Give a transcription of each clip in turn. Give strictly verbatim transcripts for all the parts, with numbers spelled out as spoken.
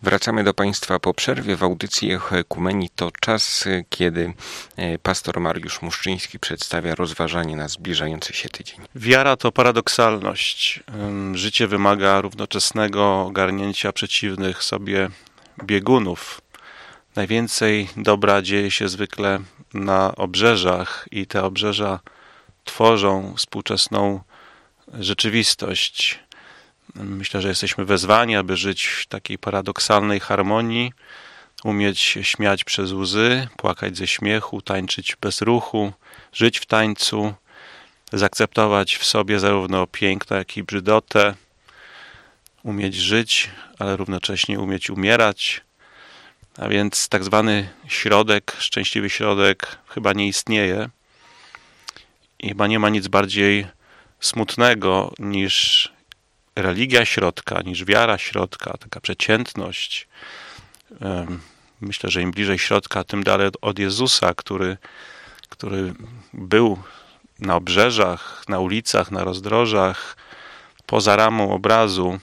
Wracamy do Państwa po przerwie w audycji Echo Ekumenii. To czas, kiedy pastor Mariusz Muszczyński przedstawia rozważanie na zbliżający się tydzień. Wiara to paradoksalność. Życie wymaga równoczesnego ogarnięcia przeciwnych sobie biegunów. Najwięcej dobra dzieje się zwykle na obrzeżach i te obrzeża tworzą współczesną rzeczywistość. Myślę, że jesteśmy wezwani, aby żyć w takiej paradoksalnej harmonii, umieć się śmiać przez łzy, płakać ze śmiechu, tańczyć bez ruchu, żyć w tańcu, zaakceptować w sobie zarówno piękno, jak i brzydotę, umieć żyć, ale równocześnie umieć umierać. A więc tak zwany środek, szczęśliwy środek chyba nie istnieje i chyba nie ma nic bardziej smutnego niż religia środka, niż wiara środka, taka przeciętność. Myślę, że im bliżej środka, tym dalej od Jezusa, który, który był na obrzeżach, na ulicach, na rozdrożach, poza ramą obrazu.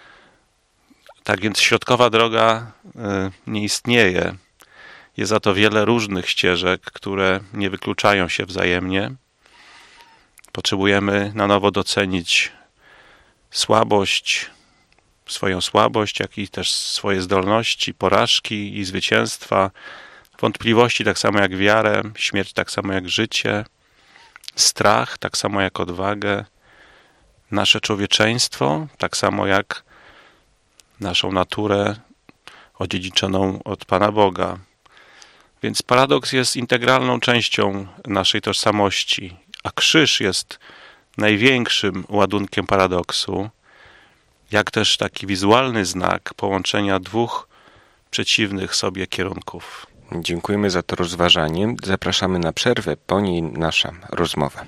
Tak więc środkowa droga nie istnieje. Jest za to wiele różnych ścieżek, które nie wykluczają się wzajemnie. Potrzebujemy na nowo docenić słabość, swoją słabość, jak i też swoje zdolności, porażki i zwycięstwa, wątpliwości tak samo jak wiarę, śmierć tak samo jak życie, strach tak samo jak odwagę, nasze człowieczeństwo tak samo jak naszą naturę odziedziczoną od Pana Boga. Więc paradoks jest integralną częścią naszej tożsamości, a krzyż jest największym ładunkiem paradoksu, jak też taki wizualny znak połączenia dwóch przeciwnych sobie kierunków. Dziękujemy za to rozważanie. Zapraszamy na przerwę, po niej nasza rozmowa.